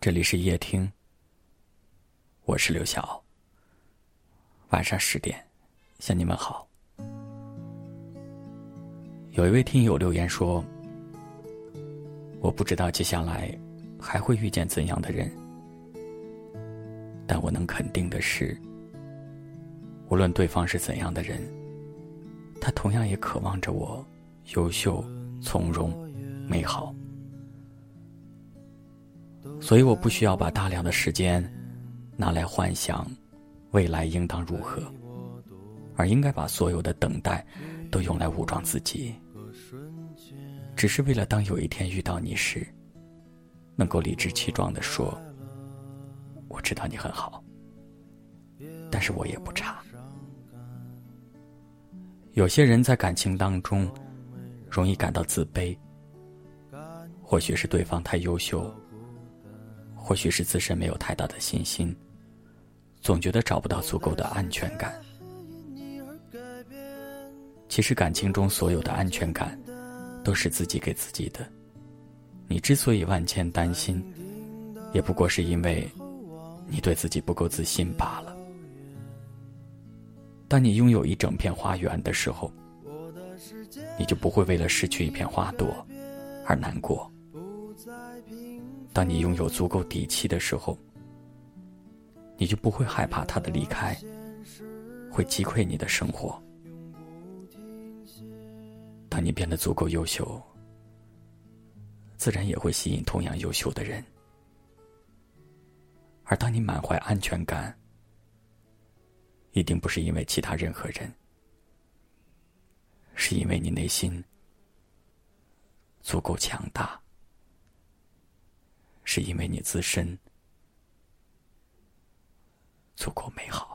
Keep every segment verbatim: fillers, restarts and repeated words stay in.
这里是夜听，我是刘晓。晚上十点向你们好。有一位听友留言说，我不知道接下来还会遇见怎样的人，但我能肯定的是，无论对方是怎样的人，他同样也渴望着我优秀、从容、美好。所以我不需要把大量的时间拿来幻想未来应当如何，而应该把所有的等待都用来武装自己，只是为了当有一天遇到你时，能够理直气壮地说，我知道你很好，但是我也不差。有些人在感情当中容易感到自卑，或许是对方太优秀，或许是自身没有太大的信心，总觉得找不到足够的安全感。其实感情中所有的安全感都是自己给自己的，你之所以万千担心，也不过是因为你对自己不够自信罢了。当你拥有一整片花园的时候，你就不会为了失去一片花朵而难过。当你拥有足够底气的时候，你就不会害怕他的离开会击溃你的生活。当你变得足够优秀，自然也会吸引同样优秀的人。而当你满怀安全感，一定不是因为其他任何人，是因为你内心足够强大，是因为你自身足够美好。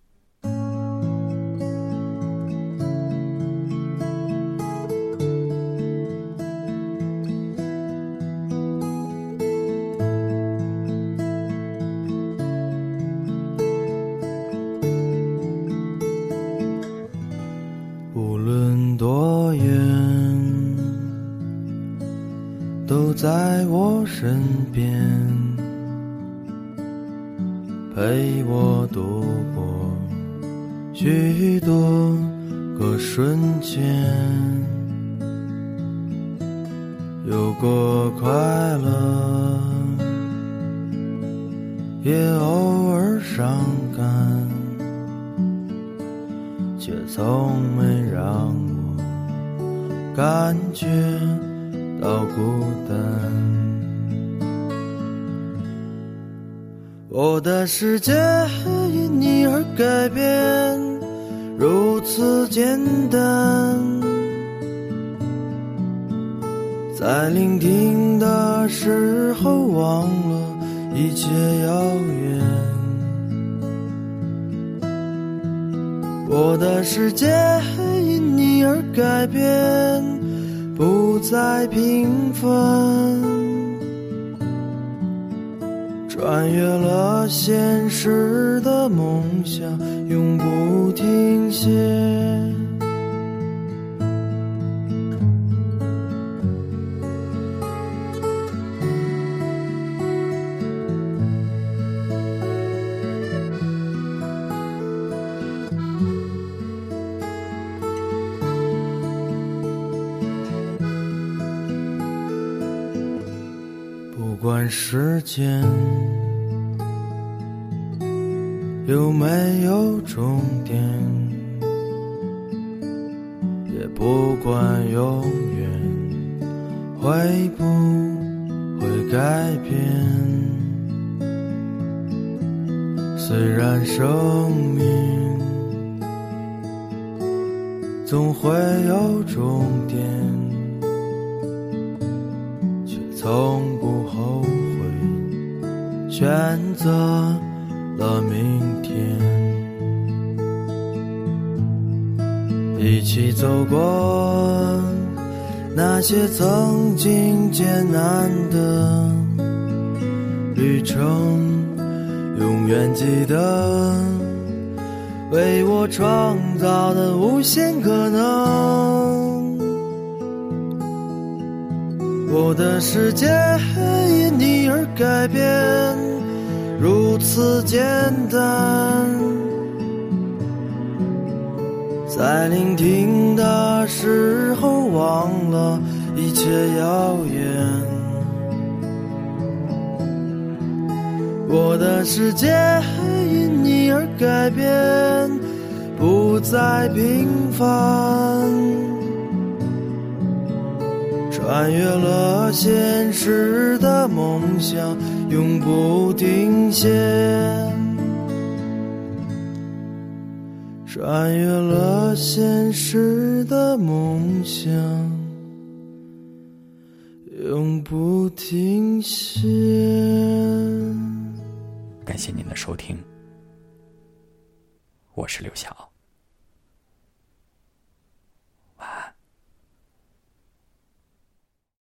无论多远，都在我身边，陪我度过许多个瞬间，有过快乐，也偶尔伤感，却从没让我感觉到孤单。我的世界因你而改变，如此简单。在聆听的时候忘了一切遥远。我的世界因你而改变，不再平凡，穿越了现实的梦想，永不停歇。不管时间有没有终点，也不管永远会不会改变。虽然生命总会有终点，却从不后悔选择了明天。一起走过那些曾经艰难的旅程，永远记得为我创造的无限可能。 我的世界因你而改变，如此简单。在聆听的时候忘了一切遥远，我的世界因你而改变，不再平凡，穿越了现实的梦想，永不停歇，穿越了现实的梦想，永不停歇。 感谢您的收听，我是刘晓。